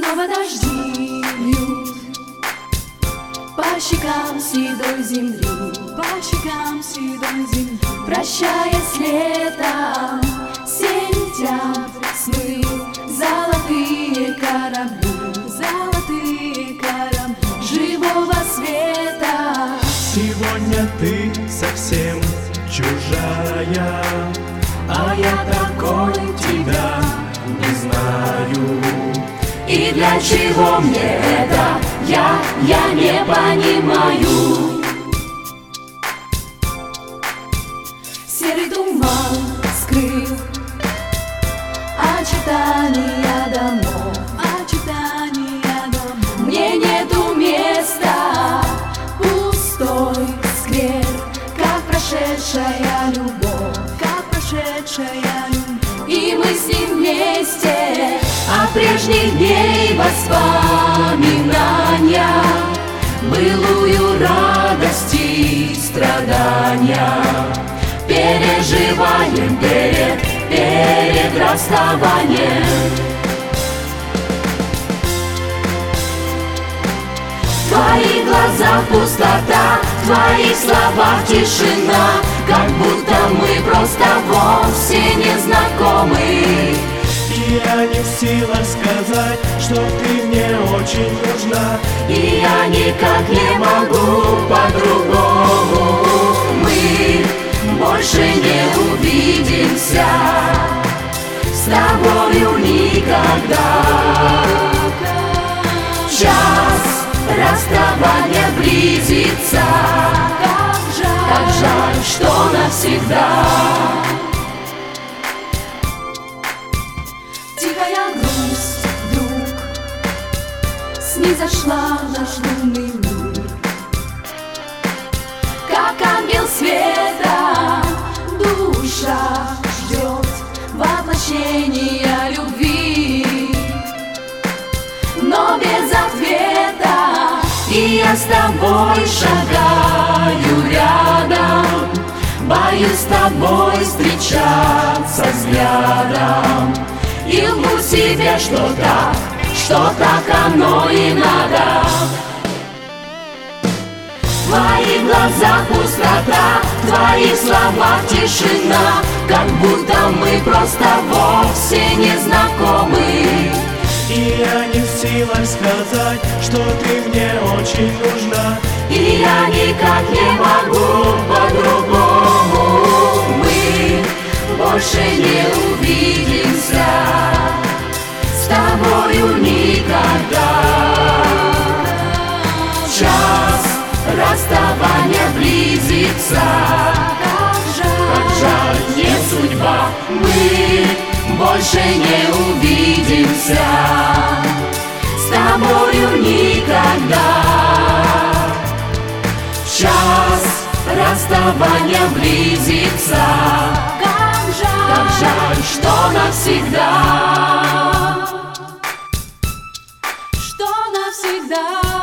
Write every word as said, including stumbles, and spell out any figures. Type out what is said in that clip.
Снова дожди льют по щекам седой земли, по щекам седой земли. Прощаясь с летом, сентябрь смыл золотые корабли, золотые корабли живого света. Сегодня ты совсем чужая, а я такой тебя не знаю. И для чего мне это, я, я не понимаю. Серый туман скрыл очертания домов, очертания домов. Мне нету места, пустой сквер, как прошедшая любовь, как прошедшая любовь. И мы с ним вместе, а прежних дней воспоминания, былую радость и страдания переживаем перед, перед расставанием. В твоих глазах пустота, в твоих словах тишина, как будто мы просто вовсе не знакомы. И я не в силах сказать, что ты мне очень нужна, и я никак не могу по-другому. Мы больше не увидимся с тобою никогда. Час расставания близится, как жаль, как жаль, что навсегда. Тихая грусть вдруг снизошла в наш лунный мир, как ангел света душа ждет воплощения любви, но без ответа. И я с тобой шагаю рядом, боюсь с тобой встречаться взглядом, и лгу себе, что так, что так оно и надо. В твоих глазах пустота, в твоих словах тишина, как будто мы просто вовсе не знакомы. И я не в силах сказать, что ты мне очень нужна, и я никак не могу по-другому. Мы больше не увидимся с тобою никогда. Час расставания близится, как жаль, как жаль, не судьба. Мы больше не увидимся с тобою никогда. Час расставания близится, как жаль, как жаль, что навсегда, что навсегда.